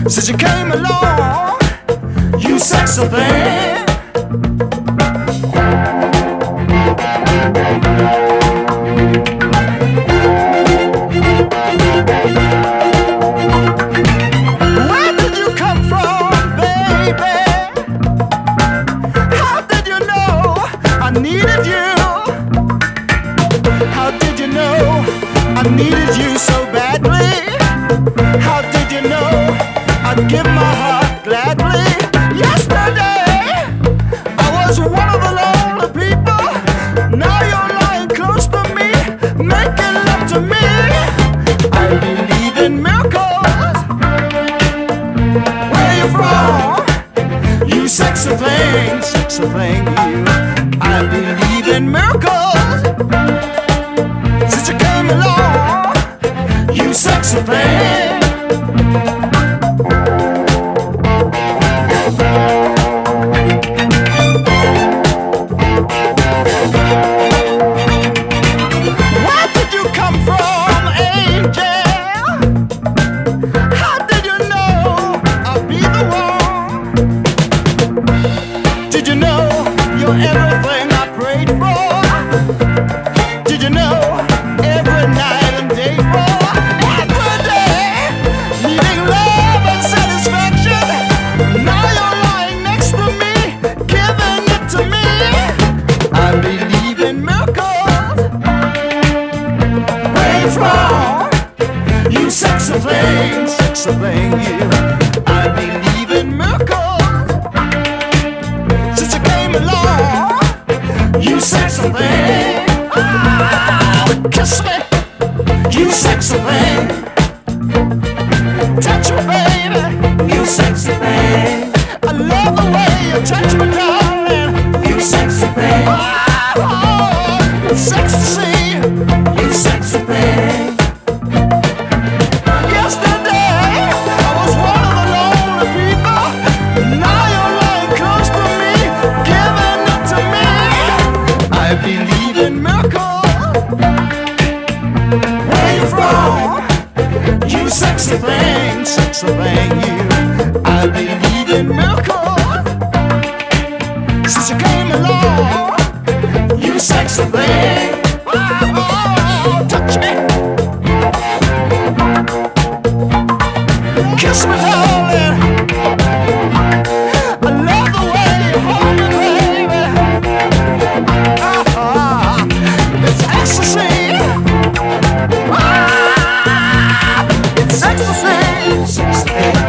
Since you came along, you sexy thing. Where did you come from, baby? How did you know I needed you? How did you know I needed you so badly? How did you know I'd give my heart gladly? Yesterday I was one of the lonely people. Now you're lying close to me, making love to me. I believe in miracles. Where you from? You sexy thing, you. I believe in miracles. Since you came along, you sexy thing. Where did you come from, angel? How did you know I'd be the one? Did you know you're everything I prayed for? Did you know every night and day for? Every day, needing love and satisfaction. Now you're lying next to me, giving it to me. I believe in miracles. Where you from? You sexy thing, you. I believe in miracles. Since you came along, you sexy thing. Oh, kiss me, you sexy thing. Touch me, baby, you sexy thing. I love the way you touch me, darling. You sexy thing. Oh, it's sexy to see you sexy thing. Yesterday I was one of the lonely people. Now you're lying close to me, giving it to me. I believe in miracles. Where you from? You sexy thing, you. I believe in miracles. Since you came along, you sexy thing. Oh, touch me, kiss me, darling. I love the way you hold me, baby. It's ecstasy. It's ecstasy.